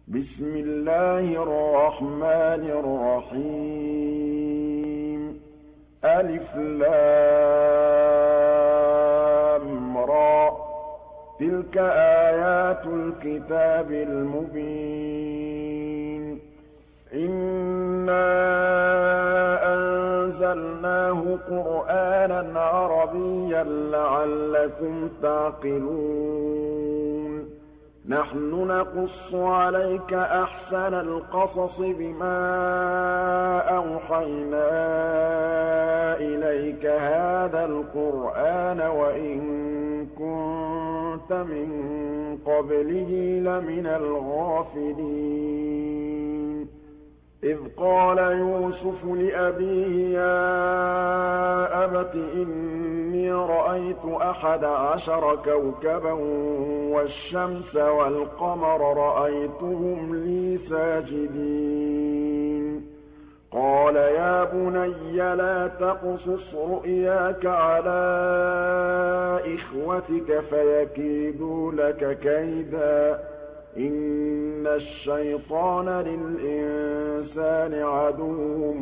بسم الله الرحمن الرحيم ألف لام را تلك آيات الكتاب المبين إنا أنزلناه قرآنا عربيا لعلكم تعقلون نحن نقص عليك أحسن القصص بما أوحينا إليك هذا القرآن وإن كنت من قبله لمن الغافلين إذ قال يوسف لأبيه يا أبت إني رأيت 11 كوكبا والشمس والقمر رأيتهم لي ساجدين قال يا بني لا تقصص رؤياك على إخوتك فيكيدوا لك كيدا إن الشيطان للإنسان عدو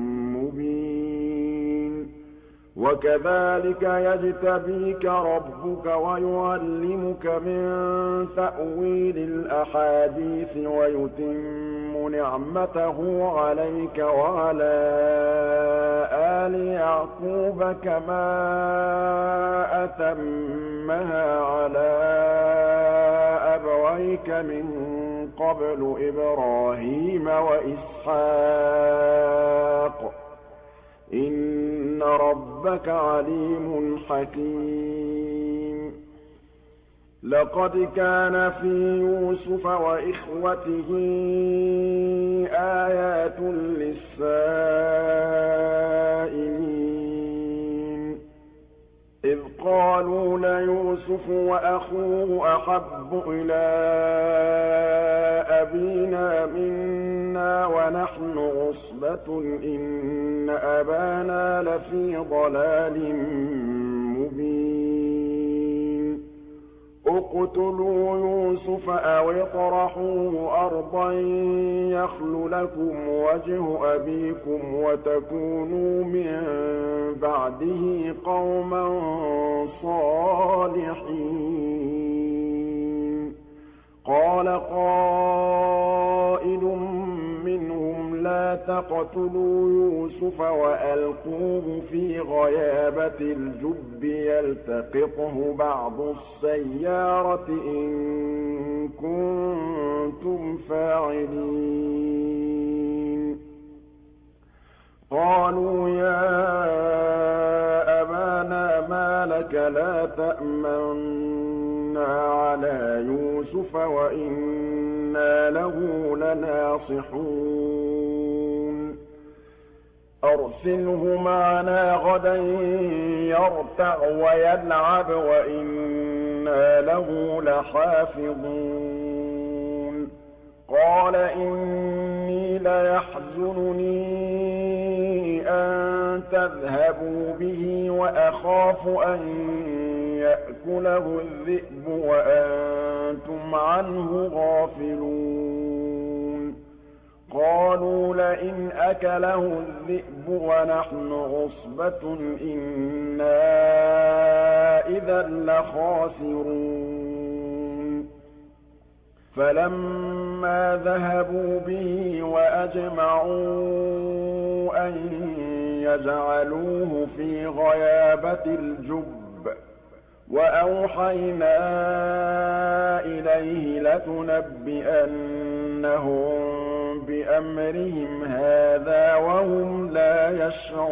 مبين وكذلك يجتبيك ربك ويعلمك من تأويل الأحاديث ويتم نعمته عليك وعلى آل يعقوب كما أتمها على أبويك من قبل إبراهيم وإسحاق إن ربك عليم حكيم لقد كان في يوسف وإخوته آيات للسائلين إذ قالوا ليوسف وأخوه أحب إلى أبينا منا ونحن عصبة إن أبانا لفي ضلال مبين اقتلوا يوسف أو اطرحوه أرضا يخل لكم وجه أبيكم وتكونوا من بعده قوما صالحين قال قائل منهم لا تقتلوا يوسف وألقوه في غيابة الجب يلتقطه بعض السيارة إن كنتم فاعلين قالوا يا أبانا ما لك لا تأمنا على يوسف وإنا له لناصحون أرسله معنا غدا يرتع ويلعب وإنا له لحافظون قال إني ليحزنني أن تذهبوا به وأخاف أن يأكله الذئب وأنتم عنه غافلون قالوا لئن أكله الذئب ونحن عصبة إنا إذا لخاسرون فلما ذهبوا به وأجمعوا أن يجعلوه في غيابة الجب وأوحينا إليه لتنبئنهم بأمرهم هذا وهم لا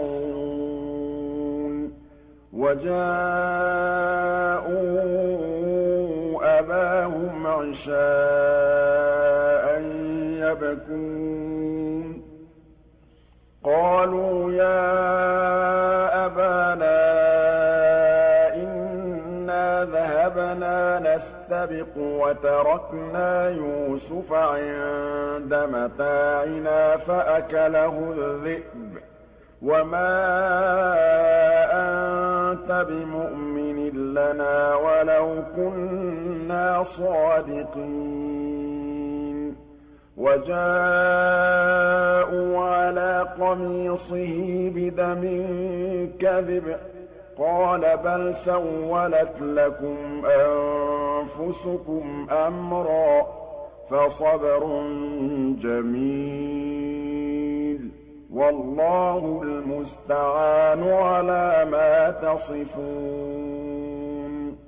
يشعرون وجاءوا أباهم عشاء يبكون قالوا يا أبانا إنا ذهبنا نستبق وتركنا يوسف عند متاعنا فأكله الذئب وما أنت بمؤمن لنا ولو كنا صادقين وَجَاءُوا عَلَىٰ قَمِيصِهِ بِدَمٍ كَذِبٍ ۚ قَالَ بَلْ سَوَّلَتْ لَكُمْ أَنفُسُكُمْ أَمْرًا ۖ فَصَبْرٌ جَمِيلٌ ۖ وَاللَّهُ الْمُسْتَعَانُ عَلَىٰ مَا تَصِفُونَ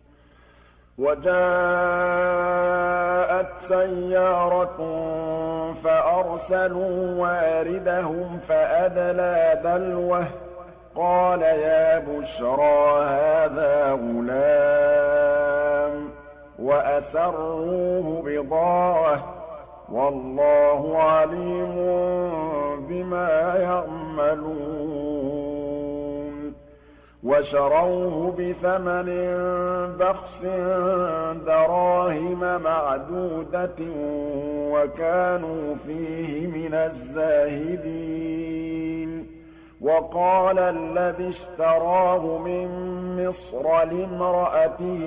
وَجَاءَتْ سَيَّارَةٌ فَأَرْسَلُوا وَارِدَهُمْ فَأَدْلَىٰ دَلْوَهُ ۖ قَالَ يَا بُشْرَىٰ هَٰذَا غُلَامٌ ۚ وَأَسَرُّوهُ بِضَاعَةً ۚ وَاللَّهُ عَلِيمٌ بِمَا يَعْمَلُونَ وَشَرَوْهُ بِثَمَنٍ بَخْسٍ دَرَاهِمَ مَعْدُودَةٍ وَكَانُوا فِيهِ مِنَ الزَّاهِدِينَ وَقَالَ الَّذِي اشْتَرَاهُ مِن مِّصْرَ لِامْرَأَتِهِ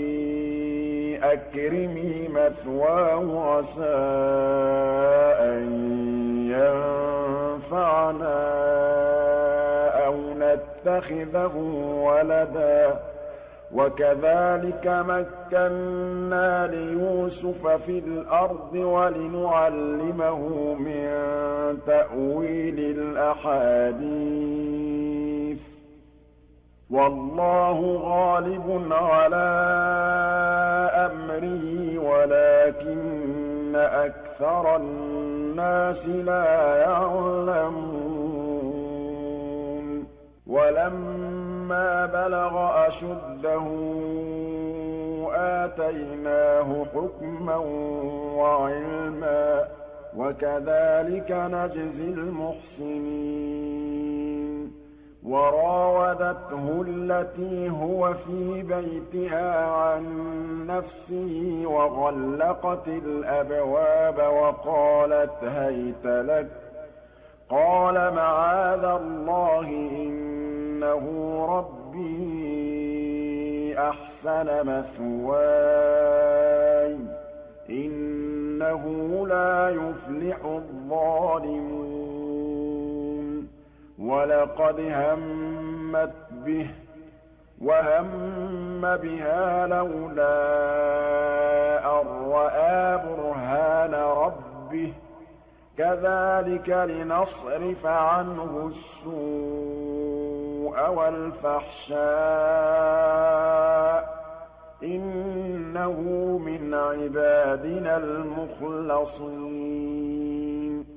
أَكْرِمِي مَثْوَاهُ عَسَىٰ أَن يَنفَعَنَا أَوْ نَتَّخِذَهُ وَلَدًا ۚ وَكَذَٰلِكَ مَكَّنَّا لِيُوسُفَ فِي الْأَرْضِ وَلِنُعَلِّمَهُ مِن تَأْوِيلِ الْأَحَادِيثِ ۚ وَاللَّهُ غَالِبٌ عَلَىٰ أَمْرِهِ وَلَٰكِنَّ أَكْثَرَ النَّاسِ لَا يَعْلَمُونَ وَلَمَّا بَلَغَ أَشُدَّهُ آتَيْنَاهُ حُكْمًا وَعِلْمًا ۚ وَكَذَٰلِكَ نَجْزِي الْمُحْسِنِينَ وَرَاوَدَتْهُ الَّتِي هُوَ فِي بَيْتِهَا عَن نَّفْسِهِ وَغَلَّقَتِ الْأَبْوَابَ وَقَالَتْ هَيْتَ لَكَ ۚ قَالَ مَعَاذَ اللَّهِ ۖ إِنَّهُ رَبِّي أَحْسَنَ مَثْوَايَ ۖ إِنَّهُ لَا يُفْلِحُ الظَّالِمُونَ وَلَقَدْ هَمَّتْ بِهِ وَهَمَّ بِهَا لَوْلَا أَن رَّأَىٰ بُرْهَانَ رَبِّهِ ۚ كَذَٰلِكَ لِنَصْرِفَ عَنْهُ السُّوءَ وَالْفَحْشَاءَ ۚ إِنَّهُ مِنْ عِبَادِنَا الْمُخْلَصِينَ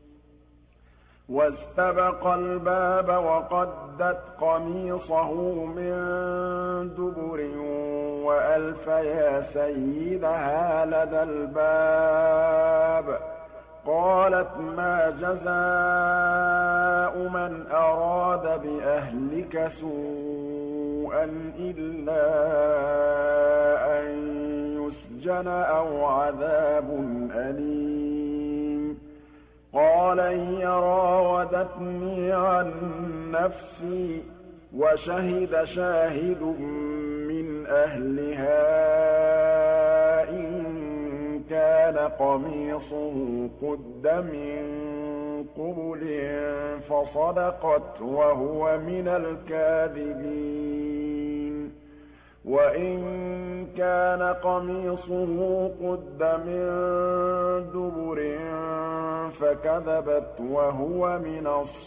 وَاسْتَبَقَ الْبَابَ وَقَدَّتْ قَمِيصَهُ مِن دُبُرٍ وَأَلْفَ يَا سَيِّدَهَا لَدَى الْبَابِ ۚ قَالَتْ مَا جَزَاءُ مَنْ أَرَادَ بِأَهْلِكَ سُوءًا إِلَّا أَن يُسْجَنَ أَوْ عَذَابٌ أَلِيمٌ قَالَ هِيَ رَاوَدَتْنِي عَن نَّفْسِي ۚ وَشَهِدَ شَاهِدٌ مِّنْ أَهْلِهَا إِن كَانَ قَمِيصُهُ قُدَّ مِن قُبُلٍ فَصَدَقَتْ وَهُوَ مِنَ الْكَاذِبِينَ وَإِن كَانَ قَمِيصُهُ قُدَّ مِن دُبُرٍ فَكَذَبَتْ وَهُوَ مِنَ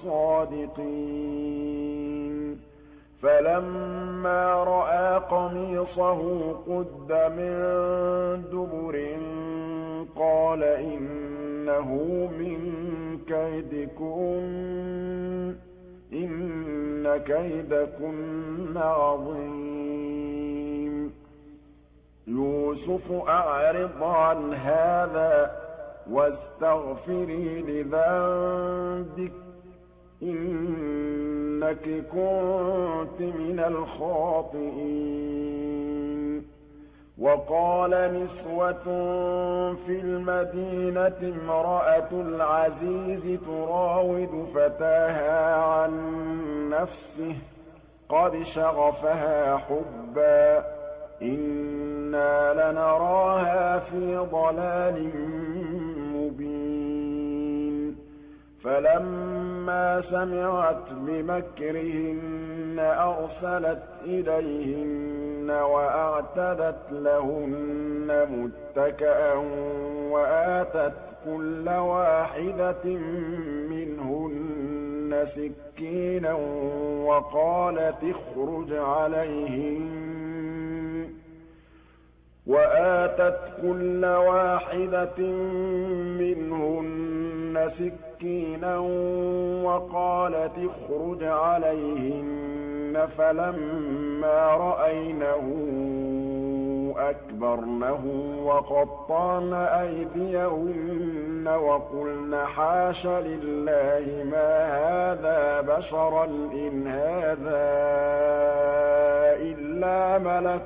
الصَّادِقِينَ فَلَمَّا رَأَىٰ قَمِيصَهُ قُدَّ مِن دُبُرٍ قَالَ إِنَّهُ مِن كَيْدِكُنَّ ۖ إِنَّ كَيْدَكُنَّ عَظِيمٌ يُوسُفُ أَعْرِضْ عَنْ هَٰذَا وَاسْتَغْفِرِي لِذَنبِكِ ۖ إِنَّكِ كُنتِ مِنَ الْخَاطِئِينَ وَقَالَ نِسْوَةٌ فِي الْمَدِينَةِ امْرَأَتُ الْعَزِيزِ تُرَاوِدُ فَتَاهَا عَن نَّفْسِهِ ۖ قَدْ شَغَفَهَا حُبًّا ۖ إِنَّا لَنَرَاهَا فِي ضَلَالٍ مُّبِينٍ فَلَمَّا سَمِعَتْ بِمَكْرِهِنَّ أَرْسَلَتْ إِلَيْهِنَّ وَأَعْتَدَتْ لَهُنَّ مُتَّكَأً وَآتَتْ كُلَّ وَاحِدَةٍ مِّنْهُنَّ سِكِّينًا وَقَالَتِ اخْرُجْ عَلَيْهِنَّ فَلَمَّا رَأَيْنَهُ أَكْبَرْنَهُ وَقَطَّعْنَ أَيْدِيَهُنَّ وَقُلْنَ حَاشَ لِلَّهِ مَا هَٰذَا بَشَرًا إِنْ هَٰذَا إِلَّا مَلَكٌ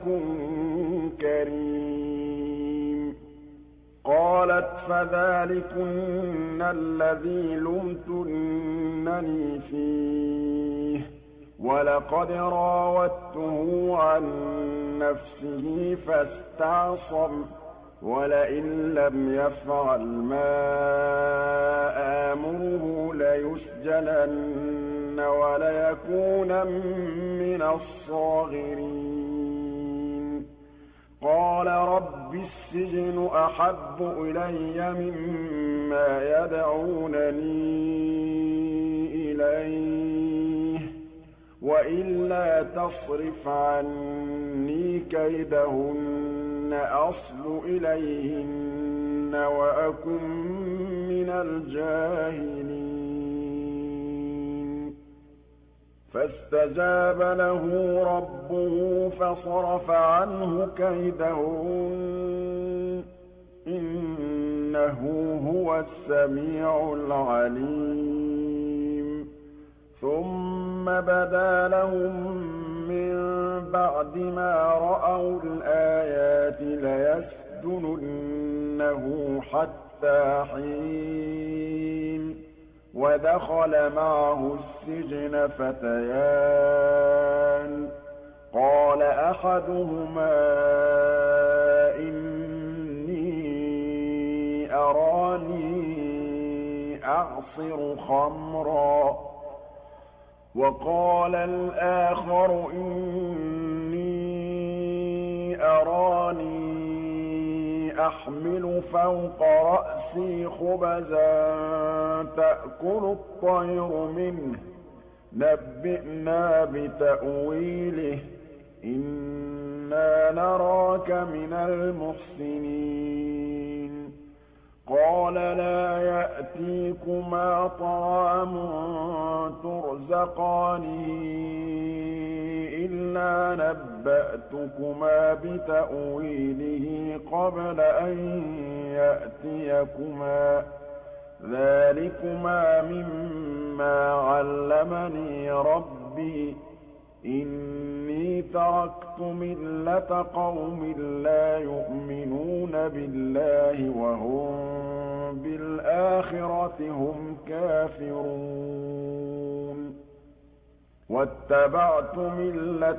كَرِيمٌ قَالَتْ فَذَٰلِكُنَّ الَّذِي لُمْتُنَّنِي فِيهِ وَلَقَدْ رَاوَدتُّهُ عَن نَّفْسِهِ فَاسْتَعْصَمَ وَلَئِن لَّمْ يَفْعَلْ مَا آمُرُهُ لَيُسْجَنَنَّ وَلَيَكُونًا مِّنَ الصَّاغِرِينَ قَالَ رَبِّ السِّجْنُ أَحَبُّ إِلَيَّ مِمَّا يَدْعُونَنِي إِلَيْهِ وَإِلَّا تَصْرِفْ عَنِّي كَيْدَهُنَّ أَصْبُ إِلَيْهِنَّ وَأَكُن مِّنَ الْجَاهِلِينَ فَاسْتَجَابَ لَهُ رَبُّهُ فَصَرَفَ عَنْهُ كَيْدَهُنَّ ۚ إِنَّهُ هُوَ السَّمِيعُ الْعَلِيمُ ثُمَّ بَدَا لَهُم مِّن بَعْدِ مَا رَأَوُا الْآيَاتِ لَيَسْجُنُنَّهُ حَتَّىٰ حِينٍ وَدَخَلَ مَعَهُ السِّجْنَ فَتَيَانِ قَالَ أَحَدُهُمَا إِنِّي أَرَانِي أَعْصِرُ خَمْرًا وَقَالَ الْآخَرُ إِنِّي أَرَانِي أَحْمِلُ فَوْقَ رَأْسِي خُبَزًا تَأْكُلُ الطَّيْرُ مِنْهُ ۖ نَبِّئْنَا بِتَأْوِيلِهِ ۖ إِنَّا نَرَاكَ مِنَ الْمُحْسِنِينَ قَالَ لَا يَأْتِيكُمَا طَعَامٌ تُرْزَقَانِهِ إِلَّا نَبَّأْتُكُمَا بِتَأْوِيلِهِ قَبْلَ أَن يَأْتِيَكُمَا ۚ ذَٰلِكُمَا مِمَّا عَلَّمَنِي رَبِّي ۚ إِنِّي تَرَكْتُ مِلَّةَ قَوْمٍ لَّا يُؤْمِنُونَ بِاللَّهِ وَهُم بِالْآخِرَةِ هُمْ كَافِرُونَ وَاتَّبَعْتُ مِلَّةَ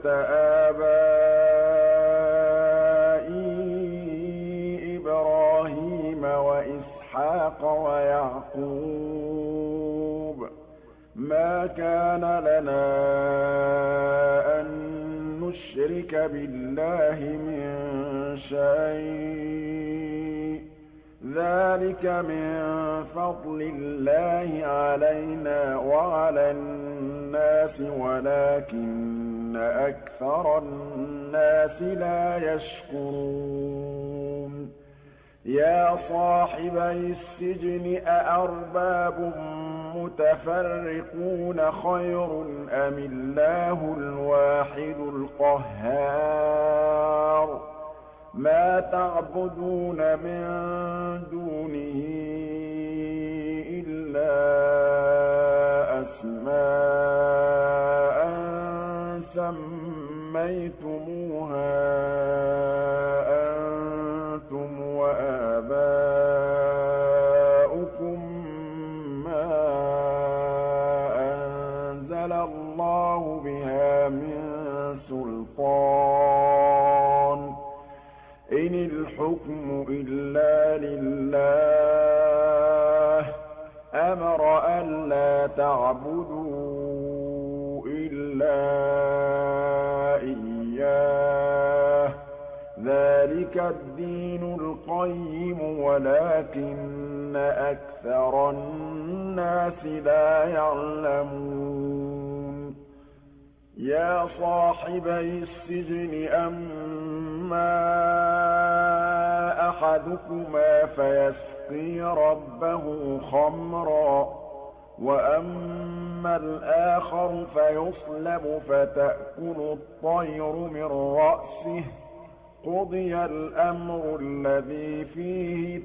آبَائِي إِبْرَاهِيمَ وَإِسْحَاقَ وَيَعْقُوبَ ۚ مَا كَانَ لَنَا أَن نُّشْرِكَ بِاللَّهِ مِن شَيْءٍ ۚ ذَٰلِكَ مِن فَضْلِ اللَّهِ عَلَيْنَا وَعَلَى النَّاسِ وَلَٰكِنَّ أَكْثَرَ النَّاسِ لَا يَشْكُرُونَ يَا صَاحِبَيِ السِّجْنِ أَأَرْبَابٌ مُّتَفَرِّقُونَ خَيْرٌ أَمِ اللَّهُ الْوَاحِدُ الْقَهَّارُ مَا تَعْبُدُونَ مِن دُونِهِ إِلَّا أَسْمَاءً سَمَّيْتُمُوهَا أَنتُمْ وَآبَاؤُكُم مَّا أَنزَلَ اللَّهُ بِهَا مِن سُلْطَانٍ ۚ إِنِ الْحُكْمُ إِلَّا لِلَّهِ تعبدوا إلا إياه ذلك الدين القيم ولكن أكثر الناس لا يعلمون يا صاحبي السجن أما أحدكما فيسقي ربه خمرا وأما الآخر فيصلب فتأكل الطير من رأسه قضي الأمر الذي فيه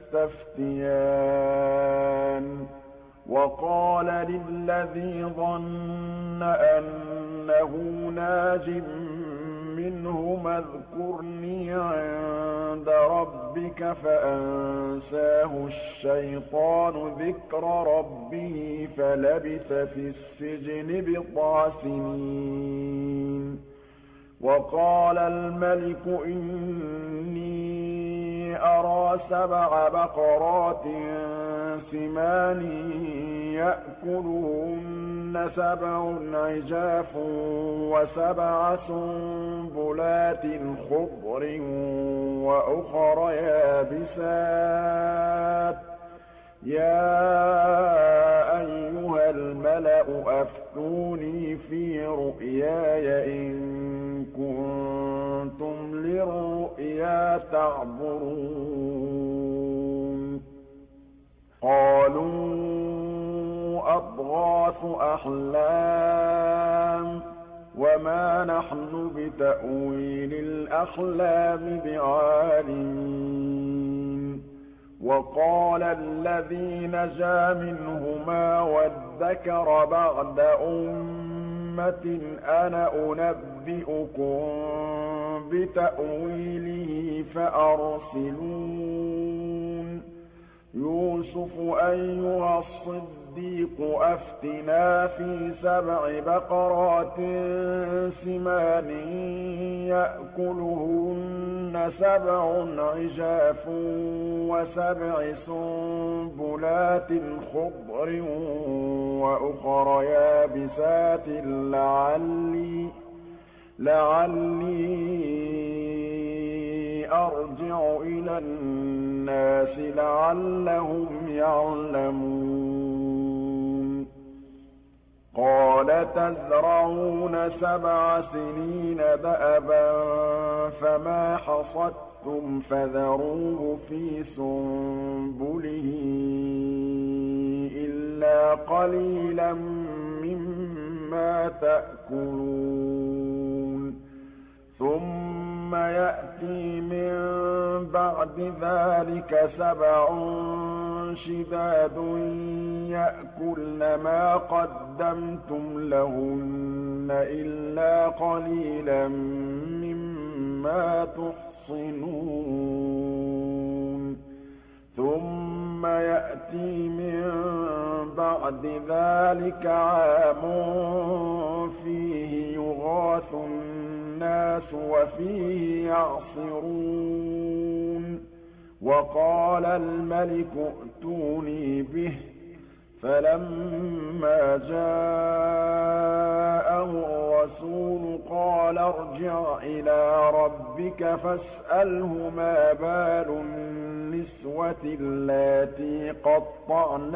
تستفتيان وقال للذي ظن أنه ناج منهما اذكرني عند ربك فأنساه الشيطان ذكر ربه فلبث في السجن بضع سنين وقال الملك إني أرى 7 بقرات سمان يأكلهن 7 عجاف و7 سنبلات خضر وأخر يابسات يا أيها الملأ أفتوني في رؤياي إن كنتم للرؤيا تعبرون قالوا أضغاث أحلام وما نحن بتأويل الأحلام بعالمين وقال الذي نجا منهما وادكر بعد أمة أنا أنبئكم بتأويله فأرسلون يوسف أيها الصديق أفتنا في 7 بقرات سمان يأكلهن 7 عجاف و7 سنبلات خضر وأخر يابسات لعلي أرجع إلى الناس لعلهم يعلمون قال تزرعون 7 سنين دأبا فما حصدتم فذروه في سنبله إلا قليلا مما تأكلون ثم يأتي من بعد ذلك 7 شداد يأكلن ما قدمتم لهن إلا قليلا مما تحصنون ثم يأتي من بعد ذلك عام فيه يغاث الناس وفيه يعصرون وقال الملك ائتوني به فلما جاءه الرسول قال ارجع إلى ربك فاسأله ما بال النسوة اللاتي قطعن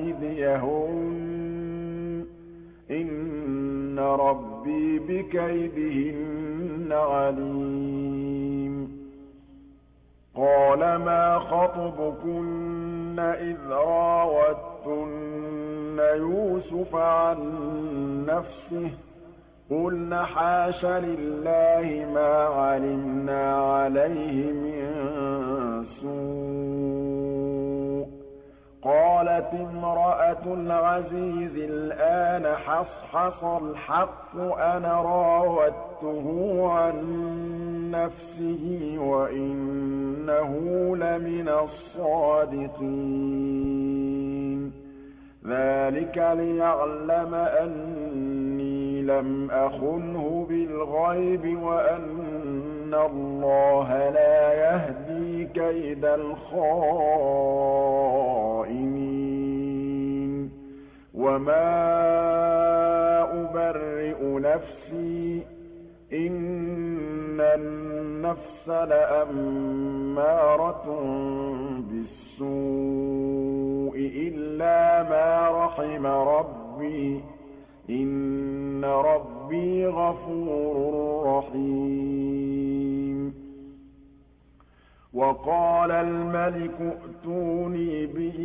أيديهن إن ربي بكيدهن عليم قال ما خطبكن إذ راوتن يوسف عن نفسه قلن حاش لله ما علمنا عليه من سوء قالت امرأة العزيز الآن حصحص الحق أنا راودته عن نفسه وإنه لمن الصادقين ذلك ليعلم أني لم أخنه بالغيب وأن الله لا يهدي كيد الخائنين وَمَا أُبَرِّئُ نَفْسِي ۚ إِنَّ النَّفْسَ لَأَمَّارَةٌ بِالسُّوءِ إِلَّا مَا رَحِمَ رَبِّي ۚ إِنَّ رَبِّي غَفُورٌ رَّحِيمٌ وَقَالَ الْمَلِكُ ائْتُونِي بِهِ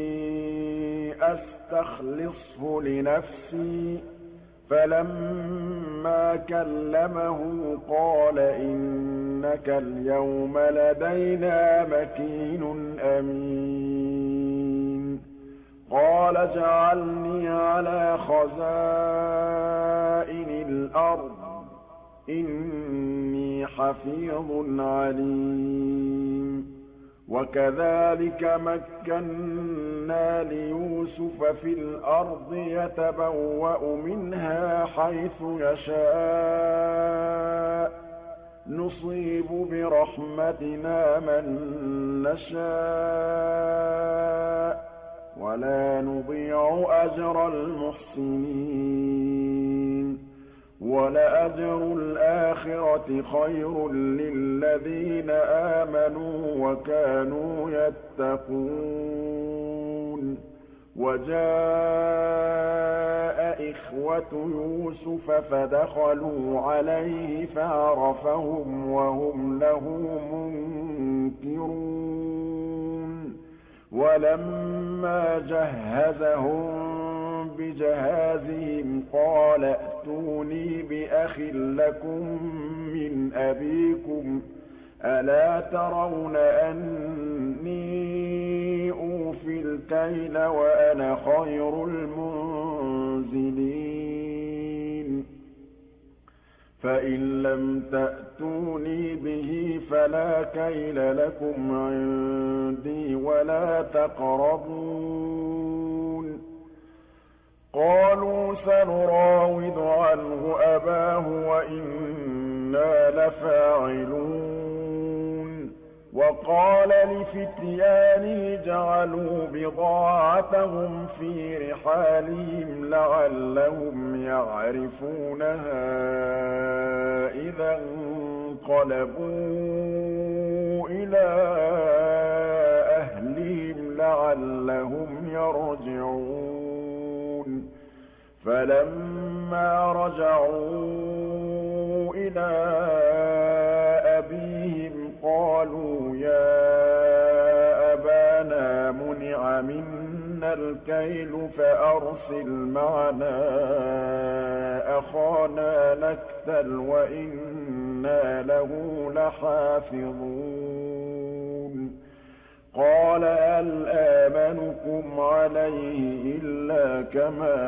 أَسْتَخْلِصْهُ لِنَفْسِي ۖ فَلَمَّا كَلَّمَهُ قَالَ إِنَّكَ الْيَوْمَ لَدَيْنَا مَكِينٌ أَمِينٌ قَالَ اجْعَلْنِي عَلَىٰ خَزَائِنِ الْأَرْضِ ۖ إِنِّي حَفِيظٌ عَلِيمٌ وَكَذَٰلِكَ مَكَّنَّا لِيُوسُفَ فِي الْأَرْضِ يَتَبَوَّأُ مِنْهَا حَيْثُ يَشَاءُ ۚ نُصِيبُ بِرَحْمَتِنَا مَن نَّشَاءُ ۖ وَلَا نُضِيعُ أَجْرَ الْمُحْسِنِينَ وَلَأَجْرُ الْآخِرَةِ خَيْرٌ لِّلَّذِينَ آمَنُوا وَكَانُوا يَتَّقُونَ وَجَاءَ إِخْوَةُ يُوسُفَ فَدَخَلُوا عَلَيْهِ فَعَرَفَهُمْ وَهُمْ لَهُ مُنكِرُونَ وَلَمَّا جَهَّزَهُم بِجَهَازِهِمْ قَالَ ائْتُونِي بِأَخٍ لَّكُم مِّنْ أَبِيكُمْ ۚ أَلَا تَرَوْنَ أَنِّي أُوفِي الْكَيْلَ وَأَنَا خَيْرُ الْمُنزِلِينَ فَإِن لَّمْ تَأْتُونِي بِهِ فَلَا كَيْلَ لَكُمْ عِندِي وَلَا تَقْرَبُونِ قَالُوا سَنُرَاوِدُ عَنْهُ أَبَاهُ وَإِنَّا لَفَاعِلُونَ وَقَالَ لِفِتْيَانِهِ اجْعَلُوا بِضَاعَتَهُمْ فِي رِحَالِهِمْ لَعَلَّهُمْ يَعْرِفُونَهَا إِذَا انقَلَبُوا إِلَىٰ أَهْلِهِمْ لَعَلَّهُمْ يَرْجِعُونَ فَلَمَّا رَجَعُوا إِلَىٰ أَبِيهِمْ قَالُوا يَا أَبَانَا مُنِعَ مِنَّا الْكَيْلُ فَأَرْسِلْ مَعَنَا أَخَانَا نَكْتَلْ وَإِنَّا لَهُ لَحَافِظُونَ قَالَ هَلْ آمَنُكُمْ عَلَيْهِ إِلَّا كَمَا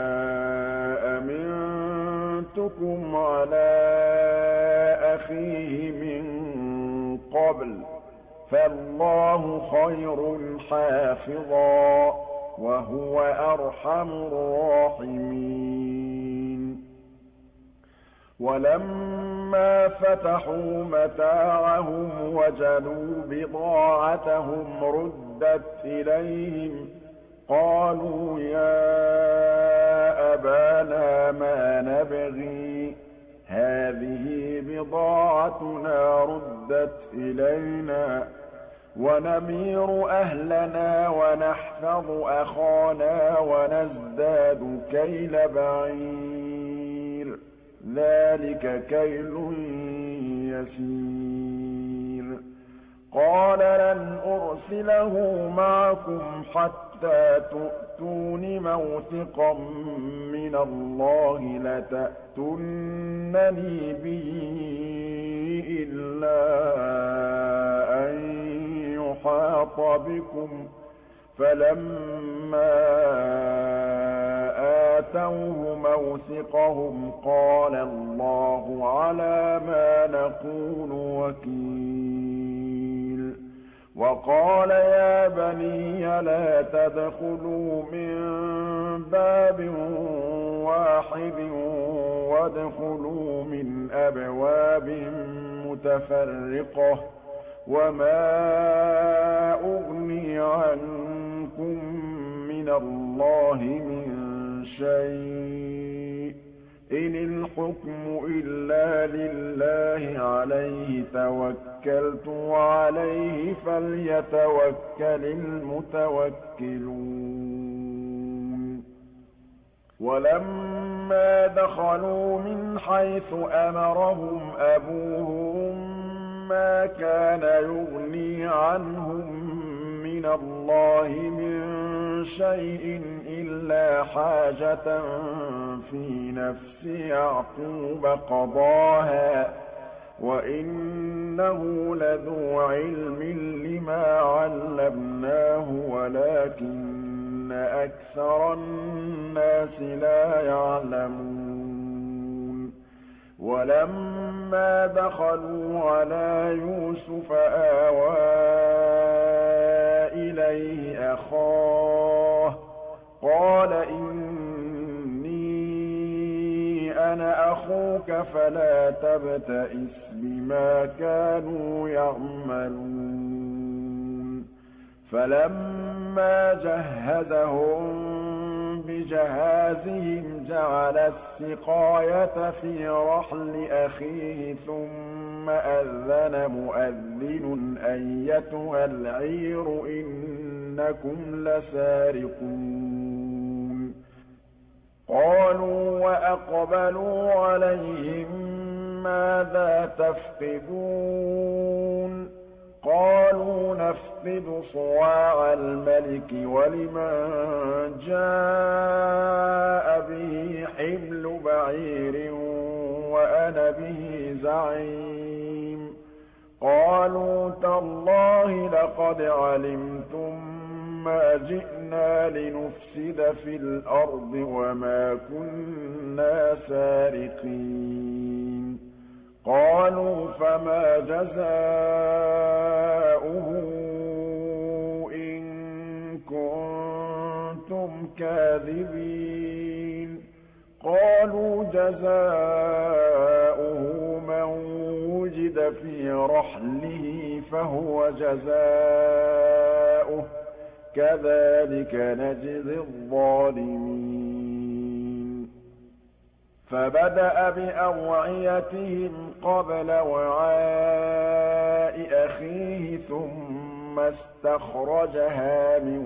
أَمِنتُكُمْ عَلَىٰ أَخِيهِ مِن قَبْلُ ۖ فَاللَّهُ خَيْرٌ حَافِظًا ۖ وَهُوَ أَرْحَمُ الرَّاحِمِينَ وَلَمَّا فَتَحُوا مَتَاعَهُمْ وَجَدُوا بِضَاعَتَهُمْ رُدَّتْ إِلَيْهِمْ ۖ قَالُوا يَا أَبَانَا مَا نَبْغِي ۖ هَٰذِهِ بِضَاعَتُنَا رُدَّتْ إِلَيْنَا ۖ وَنَمِيرُ أَهْلَنَا وَنَحْفَظُ أَخَانَا وَنَزْدَادُ كَيْلَ بَعِيرٍ ۖ ذَٰلِكَ كَيْلٌ يَسِيرٌ قَالَ لَنْ أُرْسِلَهُ مَعَكُمْ حَتَّىٰ تُؤْتُونِ مَوْثِقًا مِّنَ اللَّهِ لَتَأْتُنَّنِي بِهِ إِلَّا أَن يُحَاطَ بِكُمْ ۖ فَلَمَّا آتَوْهُ مَوْثِقَهُمْ قَالَ اللَّهُ عَلَىٰ مَا نَقُولُ وَكِيلٌ وَقَالَ يَا بَنِيَّ لَا تَدْخُلُوا مِن بَابٍ وَاحِدٍ وَادْخُلُوا مِنْ أَبْوَابٍ مُّتَفَرِّقَةٍ ۖ وَمَا أُغْنِي عَنكُم مِّنَ اللَّهِ مِن شَيْءٍ إِنِ الْحُكْمُ إِلَّا لِلَّهِ عَلَيْهِ تَوَكَّلْتُ وَعَلَيْهِ فَلْيَتَوَكَّلِ الْمُتَوَكِّلُونَ وَلَمَّا دَخَلُوا مِنْ حَيْثُ أَمَرَهُمْ أَبُوهُم مَّا كَانَ يُغْنِي عَنْهُم مِّنَ اللَّهِ مِن شَيْءٍ إِلَّا حَاجَةً فِي نَفْسِ يَعْقُوبَ قَضَاهَا ۚ وَإِنَّهُ لَذُو عِلْمٍ لِّمَا عَلَّمْنَاهُ وَلَٰكِنَّ أَكْثَرَ النَّاسِ لَا يَعْلَمُونَ وَلَمَّا دَخَلُوا عَلَىٰ يُوسُفَ آوَىٰ إِلَيْهِ أَخَاهُ قَالَ إِنِّي أَنَا أَخُوكَ فَلَا تَبْتَئِسْ بِمَا كَانُوا يَعْمَلُونَ فَلَمَّا جَهَّزَهُم بِجَهَازِهِمْ جَعَلَ السِّقَايَةَ فِي رَحْلِ أَخِيهِ ثُمَّ أَذَّنَ مُؤَذِّنٌ أَيَّتُهَا الْعِيرُ إِنَّكُمْ لَسَارِقُونَ قَالُوا وَأَقْبَلُوا عَلَيْهِم مَّاذَا تَفْقِدُونَ قَالُوا نَفْقِدُ صُوَاعَ الْمَلِكِ وَلِمَن جَاءَ بِهِ حِمْلُ بَعِيرٍ وَأَنَا بِهِ زَعِيمٌ قَالُوا تَاللَّهِ لَقَدْ عَلِمْتُم مَّا جِئْنَا لِنُفْسِدَ فِي الْأَرْضِ وَمَا كُنَّا سَارِقِينَ قَالُوا فَمَا جَزَاؤُهُ إِن كُنتُمْ كَاذِبِينَ قَالُوا جَزَاؤُهُ مَن وُجِدَ فِي رَحْلِهِ فَهُوَ جَزَاؤُهُ كَذَٰلِكَ نَجْزِي الظَّالِمِينَ فَبَدَأَ بِأَوْعِيَتِهِمْ قَبْلَ وِعَاءِ أَخِيهِ ثُمَّ اسْتَخْرَجَهَا مِن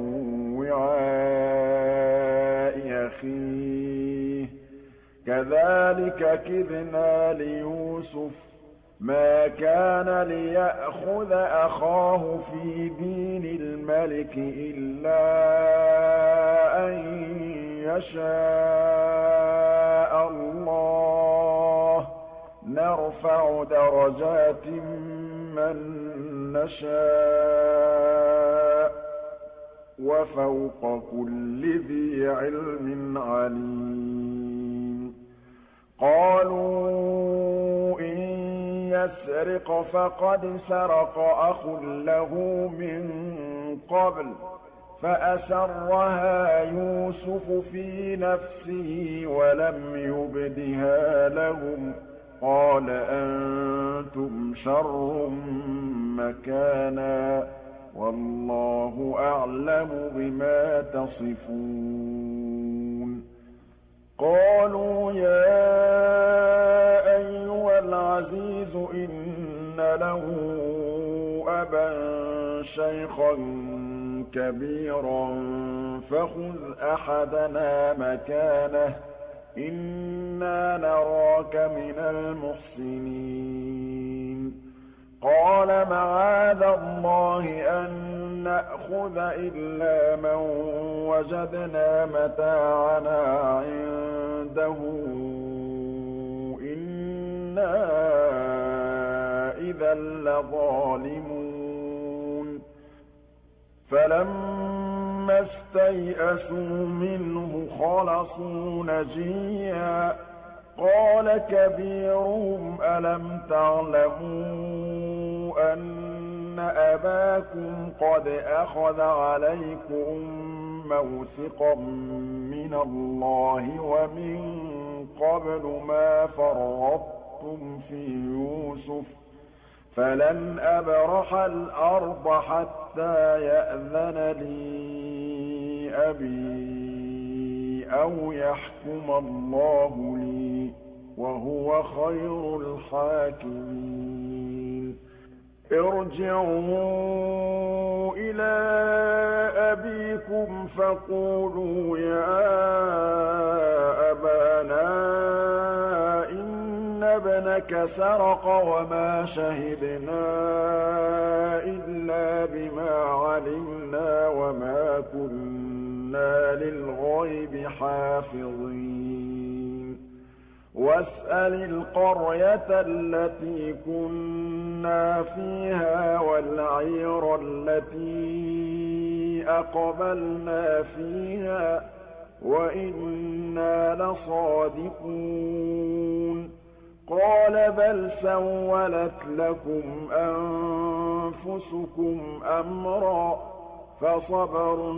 وِعَاءِ أَخِيهِ ۚ كَذَٰلِكَ كِدْنَا لِيُوسُفَ ۖ مَا كَانَ لِيَأْخُذَ أَخَاهُ فِي دِينِ الْمَلِكِ إِلَّا أَن يَشَاءَ اللَّهُ ۚ نَرْفَعُ دَرَجَاتٍ مَّن نَّشَاءُ ۗ وَفَوْقَ كُلِّ ذِي عِلْمٍ عَلِيمٌ قَالُوا إِن يَسْرِقْ فَقَدْ سَرَقَ أَخٌ لَّهُ مِن قَبْلُ فَأَسَرَّهَا يُوسُفُ فِي نَفْسِهِ وَلَمْ يُبْدِهَا لَهُمْ ۚ قَالَ أَنتُمْ شَرٌّ مَّكَانًا ۖ وَاللَّهُ أَعْلَمُ بِمَا تَصِفُونَ قَالُوا يَا أَيُّهَا الْعَزِيزُ إِنَّ لَهُ أَبًا شَيْخًا كَبِيرًا فَخُذْ أَحَدَنَا مَكَانَهُ إِنَّا نَرَاكَ مِنَ الْمُحْسِنِينَ قَالَ مَعَاذَ اللَّهِ أَن نَّأْخُذَ إِلَّا مَن وَجَدْنَا مَتَاعَنَا عِندَهُ إِنَّا إِذًا لَّظَالِمُونَ فَلَمَّا اسْتَيْأَسُوا مِنْهُ خَلَصُوا نَجِيًّا قَالَ كَبِيرُهُمْ أَلَمْ تَعْلَمُوا أَنَّ أَبَاكُمْ قَدْ أَخَذَ عَلَيْكُم مَّوْثِقًا مِّنَ اللَّهِ وَمِن قَبْلُ مَا فَرَّطتُمْ فِي يُوسُفَ ۖ فَلَنْ أَبْرَحَ الْأَرْضَ حَتَّىٰ يَأْذَنَ لِي أَبِي أَوْ يَحْكُمَ اللَّهُ لِي ۖ وَهُوَ خَيْرُ الْحَاكِمِينَ ارْجِعُوا إِلَىٰ أَبِيكُمْ فَقُولُوا يَا أَبَانَا إِنَّ ابْنَكَ سَرَقَ وَمَا شَهِدْنَا إِلَّا بِمَا عَلِمْنَا وَمَا كُنَّا لِلْغَيْبِ حَافِظِينَ وَاسْأَلِ الْقَرْيَةَ الَّتِي كُنَّا فِيهَا وَالْعِيرَ الَّتِي أَقْبَلْنَا فِيهَا ۖ وَإِنَّا لَصَادِقُونَ قَالَ بَلْ سَوَّلَتْ لَكُمْ أَنفُسُكُمْ أَمْرًا ۖ فَصَبْرٌ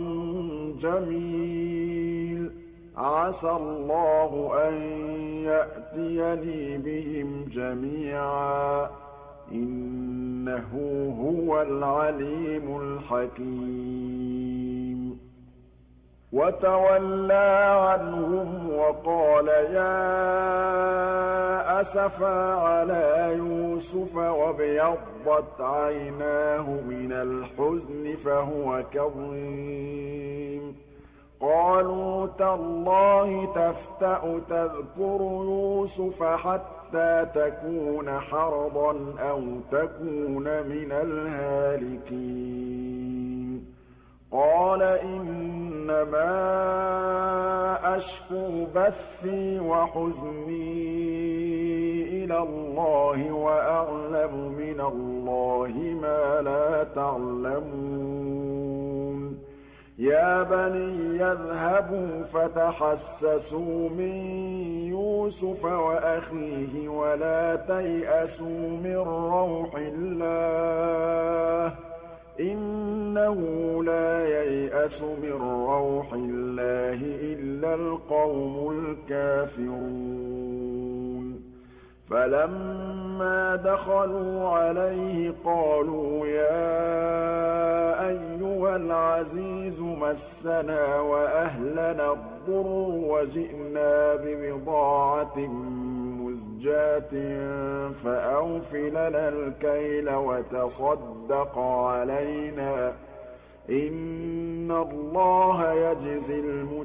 جَمِيلٌ ۖ عَسَى اللَّهُ أَن يَأْتِيَنِي بِهِمْ جَمِيعًا ۚ إِنَّهُ هُوَ الْعَلِيمُ الْحَكِيمُ وَتَوَلَّىٰ عَنْهُمْ وَقَالَ يَا أَسَفَىٰ عَلَىٰ يُوسُفَ وَابْيَضَّتْ عَيْنَاهُ مِنَ الْحُزْنِ فَهُوَ كَظِيمٌ قَالُوا تَاللَّهِ تَفْتَأُ تَذْكُرُ يُوسُفَ حَتَّىٰ تَكُونَ حَرَضًا أَوْ تَكُونَ مِنَ الْهَالِكِينَ قَالَ إِنَّمَا أَشْكُو بَثِّي وَحُزْنِي إِلَى اللَّهِ وَأَعْلَمُ مِنَ اللَّهِ مَا لَا تَعْلَمُونَ يَا بَنِيَّ اذْهَبُوا فَتَحَسَّسُوا مِن يُوسُفَ وَأَخِيهِ وَلَا تَيْأَسُوا مِن رَّوْحِ اللَّهِ ۖ إِنَّهُ لَا يَيْأَسُ مِن رَّوْحِ اللَّهِ إِلَّا الْقَوْمُ الْكَافِرُونَ فَلَمَّا دَخَلُوا عَلَيْهِ قَالُوا يَا أَيُّهَا الْعَزِيزُ مَسَّنَا وَأَهْلَنَا الضُّرُّ وَجِئْنَا بِبِضَاعَةٍ مُّزْجَاةٍ فَأَوْفِ لَنَا الْكَيْلَ وَتَصَدَّقْ عَلَيْنَا ۖ إِنَّ اللَّهَ يَجْزِي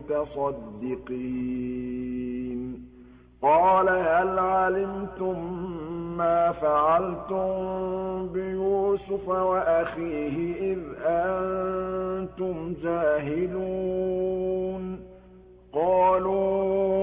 الْمُتَصَدِّقِينَ قَالَ هَلْ عَلِمْتُم مَّا فَعَلْتُم بِيُوسُفَ وَأَخِيهِ إِذْ أَنتُمْ جَاهِلُونَ قَالُوا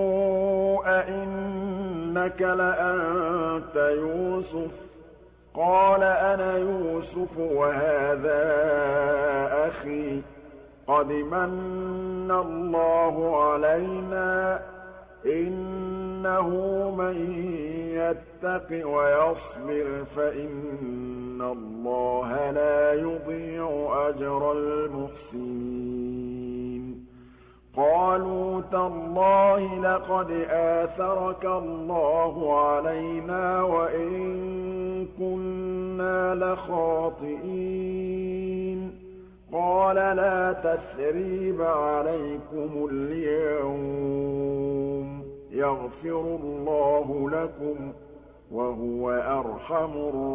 أَإِنَّكَ لَأَنتَ يُوسُفُ ۖ قَالَ أَنَا يُوسُفُ وَهَٰذَا أَخِي ۖ قَدْ مَنَّ اللَّهُ عَلَيْنَا ۖ إِنَّهُ مَن يَتَّقِ وَيَصْبِرْ فَإِنَّ اللَّهَ لَا يُضِيعُ أَجْرَ الْمُحْسِنِينَ قَالُوا تَاللَّهِ لَقَدْ آثَرَكَ اللَّهُ عَلَيْنَا وَإِن كُنَّا لَخَاطِئِينَ قَالَ لَا تَثْرِيبَ عَلَيْكُمُ الْيَوْمَ يَغْفِرُ اللَّهُ لَكُمْ ۖ وَهُوَ أَرْحَمُ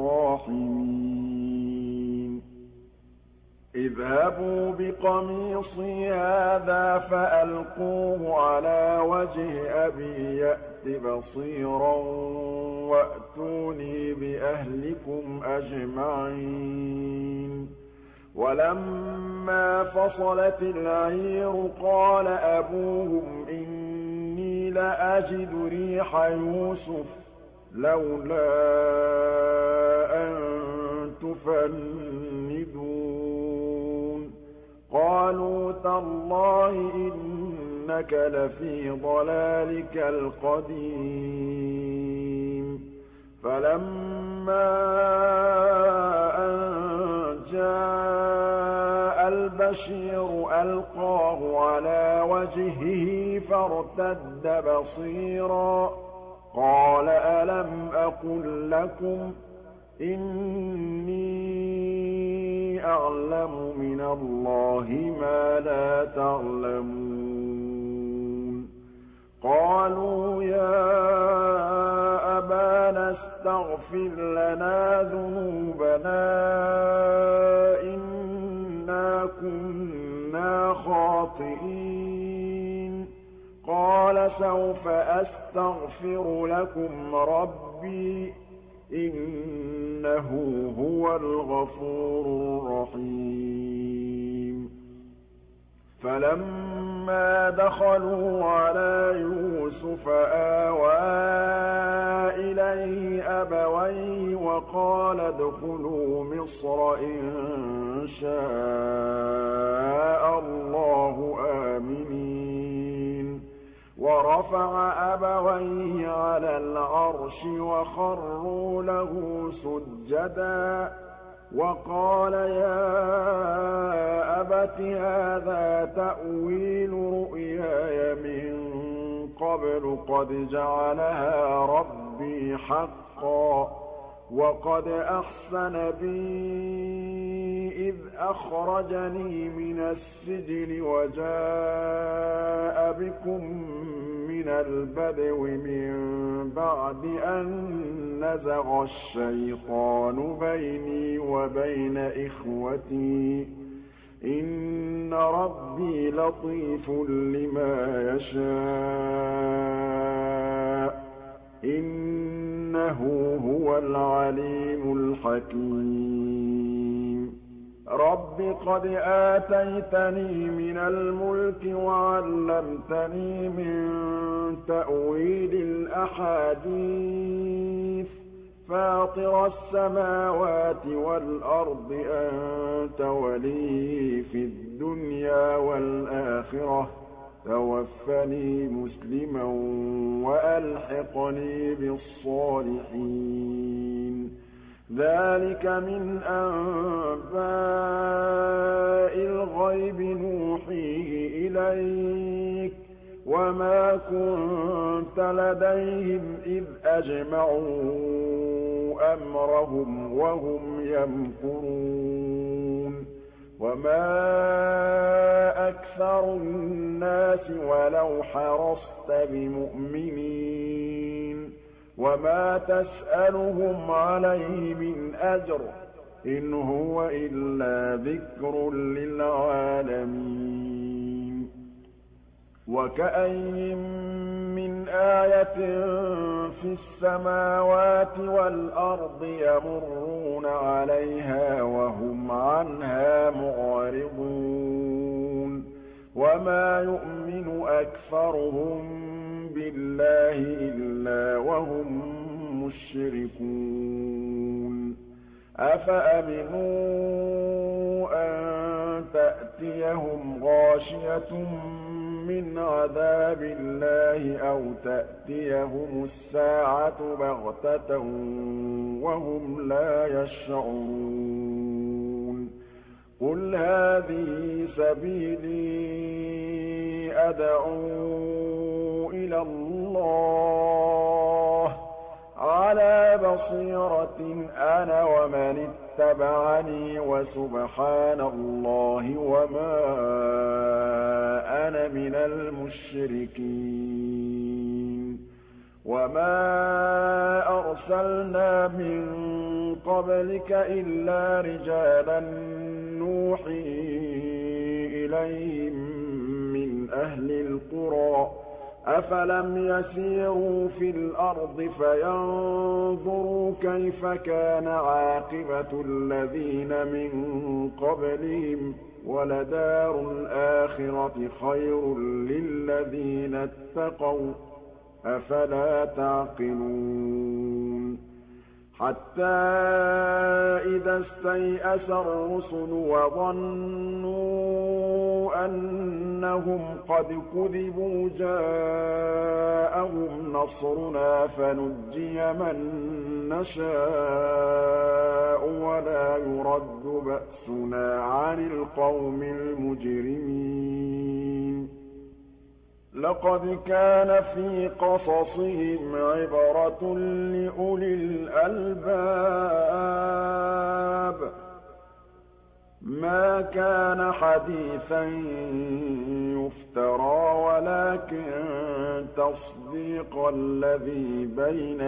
الرَّاحِمِينَ اذْهَبُوا بِقَمِيصِي هَٰذَا فَأَلْقُوهُ عَلَىٰ وَجْهِ أَبِي يَأْتِ بَصِيرًا وَأْتُونِي بِأَهْلِكُمْ أَجْمَعِينَ وَلَمَّا فَصَلَتِ الْعِيرُ قَالَ أَبُوهُمْ إِنِّي لَأَجِدُ رِيحَ يُوسُفَ ۖ لَوْلَا أَن تُفَنِّدُونِ قَالُوا تَاللَّهِ إِنَّكَ لَفِي ضَلَالِكَ الْقَدِيمِ فَلَمَّا أَن جَاءَ الْبَشِيرُ أَلْقَاهُ عَلَىٰ وَجْهِهِ فَارْتَدَّ بَصِيرًا قَالَ أَلَمْ أَقُل لَّكُمْ إِنِّي أَعْلَمُ مِنَ اللَّهِ مَا لَا تَعْلَمُونَ قَالُوا يَا أَبَانَا اسْتَغْفِرْ لَنَا ذُنُوبَنَا إِنَّا كُنَّا خَاطِئِينَ قَالَ سَوْفَ أَسْتَغْفِرُ لَكُمْ رَبِّي إِنَّهُ هُوَ الْغَفُورُ الرَّحِيمُ فَلَمَّا دَخَلُوا عَلَىٰ يُوسُفَ آوَىٰ إِلَيْهِ أَبَوَيْهِ وَقَالَ ادْخُلُوا مِصْرَ إِن شَاءَ اللَّهُ آمِنِينَ وَرَفَعَ أَبَوَيْهِ عَلَى الْعَرْشِ وَخَرُّوا لَهُ سُجَّدًا وَقَالَ يَا أَبَتِ هَٰذَا تَأْوِيلُ رُؤْيَايَ مِن قَبْلُ قَدْ جَعَلَهَا رَبِّي حَقًّا وَقَدْ أَحْسَنَ بِي إِذْ أَخْرَجَنِي مِنَ السِّجْنِ وَجَاءَ بِكُم مِّنَ الْبَدْوِ مِن بَعْدِ أَن نَّزَغَ الشَّيْطَانُ بَيْنِي وَبَيْنَ إِخْوَتِي ۚ إِنَّ رَبِّي لَطِيفٌ لِّمَا يَشَاءُ ۚ إِنَّهُ هُوَ الْعَلِيمُ الْحَكِيمُ رَبِّ قَدْ آتَيْتَنِي مِنَ الْمُلْكِ وَعَلَّمْتَنِي مِن تَأْوِيلِ الْأَحَادِيثِ فَاطِرَ السَّمَاوَاتِ وَالْأَرْضِ أَنتَ وَلِيِّي فِي الدُّنْيَا وَالْآخِرَةِ ۖ تَوَفَّنِي مُسْلِمًا وَأَلْحِقْنِي بِالصَّالِحِينَ ذَٰلِكَ مِنْ أَنبَاءِ الْغَيْبِ نُوحِيهِ إِلَيْكَ ۖ وَمَا كُنتَ لَدَيْهِمْ إِذْ أَجْمَعُوا أَمْرَهُمْ وَهُمْ يَمْكُرُونَ وَمَا أَكْثَرُ النَّاسِ وَلَوْ حَرَصْتَ بِمُؤْمِنِينَ وَمَا تَسْأَلُهُمْ عَلَيْهِ مِنْ أَجْرٍ ۚ إِنْ هُوَ إِلَّا ذِكْرٌ لِّلْعَالَمِينَ وَكَأَيِّن مِّنْ آيَةٍ فِي السَّمَاوَاتِ وَالْأَرْضِ يَمُرُّونَ عَلَيْهَا وَهُمْ عَنْهَا مُعْرِضُونَ وَمَا يُؤْمِنُ أَكْثَرُهُم بِاللَّهِ إِلَّا وَهُم مُّشْرِكُونَ أَفَأَمِنُوا أَن تَأْتِيَهُمْ غَاشِيَةٌ مِّنْ عَذَابِ اللَّهِ أَوْ تَأْتِيَهُمُ السَّاعَةُ بَغْتَةً وَهُمْ لَا يَشْعُرُونَ قُلْ هَٰذِهِ سَبِيلِي أَدْعُو إِلَى اللَّهِ ۚ عَلَىٰ بَصِيرَةٍ أَنَا وَمَنِ اتَّبَعَنِي ۖ وَسُبْحَانَ اللَّهِ وَمَا أَنَا مِنَ الْمُشْرِكِينَ وَمَا أَرْسَلْنَا مِن قَبْلِكَ إِلَّا رِجَالًا نُّوحِي إِلَيْهِم مِّنْ أَهْلِ الْقُرَىٰ ۗ أَفَلَمْ يَسِيرُوا فِي الْأَرْضِ فَيَنظُرُوا كَيْفَ كَانَ عَاقِبَةُ الَّذِينَ مِن قَبْلِهِمْ ۗ وَلَدَارُ الْآخِرَةِ خَيْرٌ لِّلَّذِينَ اتَّقَوْا ۗ أَفَلَا تَعْقِلُونَ حَتَّىٰ إِذَا اسْتَيْأَسَ الرُّسُلُ وَظَنُّوا أَنَّهُمْ قَدْ كُذِبُوا جَاءَهُمْ نَصْرُنَا فَنُجِّيَ مَن نَّشَاءُ وَلَا يُرَدُّ بَأْسُنَا عَنِ الْقَوْمِ الْمُجْرِمِينَ لَقَدْ كَانَ فِي قَصَصِهِمْ عِبْرَةٌ لِّأُولِي الْأَلْبَابِ مَا كَانَ حَدِيثًا يُفْتَرَىٰ وَلَٰكِن تصديق الذي بين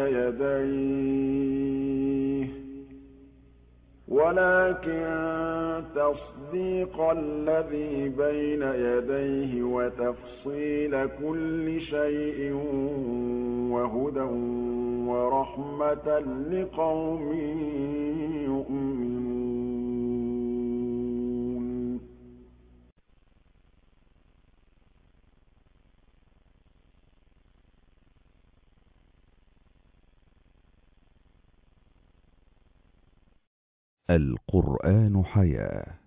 يديه وتفصيل كل شيء وهدى ورحمة لقوم يؤمنون. القرآن حياة